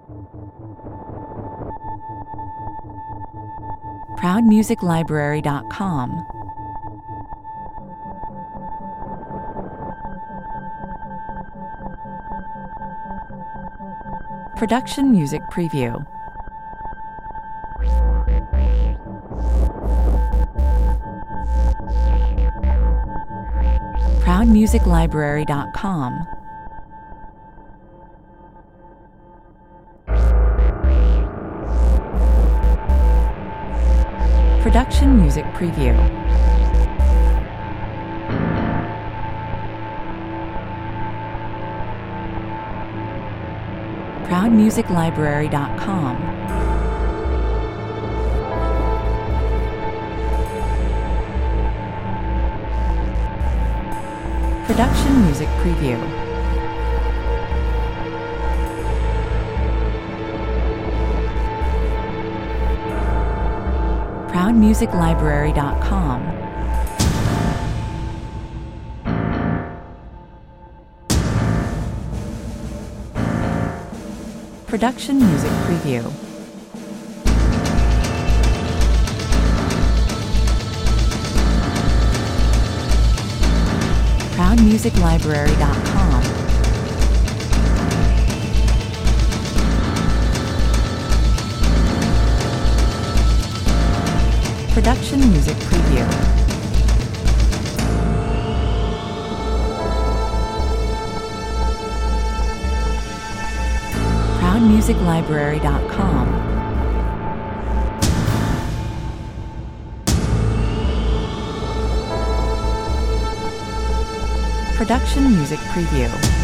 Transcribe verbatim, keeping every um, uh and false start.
proud music library dot com. Production Music Preview. proud music library dot com. Production Music Preview. proud music library dot com. Production Music Preview. proud music library dot com. Production Music Preview. proud music library dot com. Production Music Preview. proud music library dot com. Production Music Preview.